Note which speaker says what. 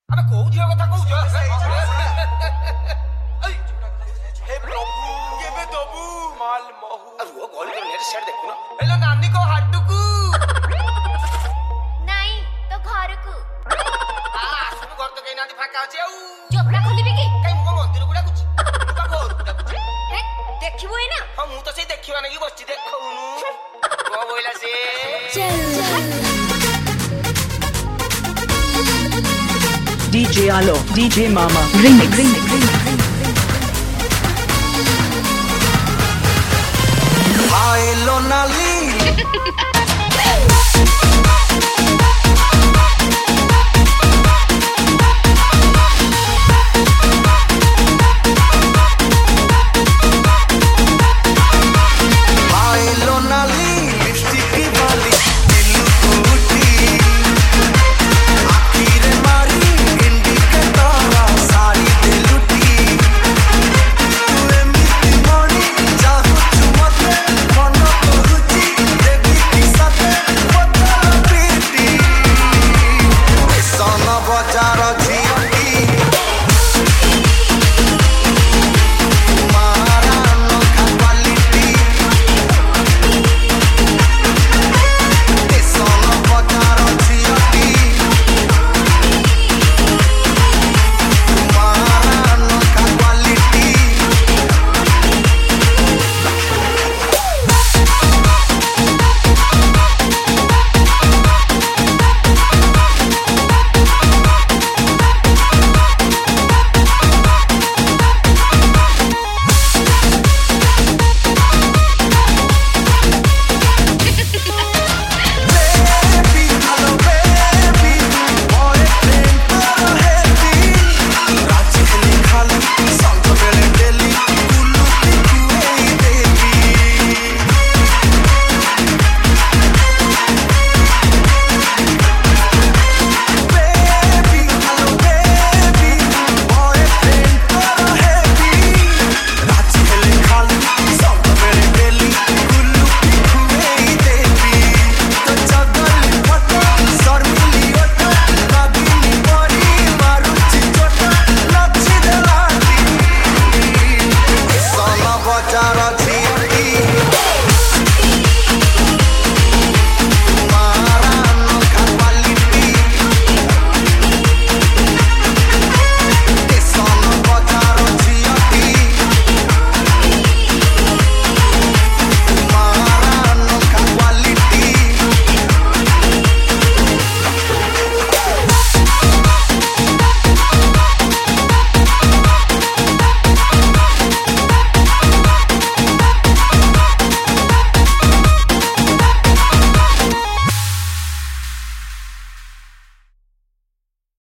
Speaker 1: अबे कोउ झियो कथा कहू जो
Speaker 2: हे प्रभु केबे दबु माल महु
Speaker 1: अरे वो गोली कर नेट सेट देखु ना हेलो नानी को हाटुकू
Speaker 3: नहीं तो घर को
Speaker 1: आ आसनु घर तो कहीं नांदी फाका अछि आउ
Speaker 3: चोपड़ा खोलिबी की
Speaker 1: कहीं मुको मंदिर गुडा कुछ मुका घर गुडा कुछ
Speaker 3: हे देखिबो ए ना
Speaker 1: हां मु तो से देखिबा नै की बच्ची देखौनु को बोइला से
Speaker 4: DJ Alo, DJ Mama, remix.
Speaker 2: हाय लोनाली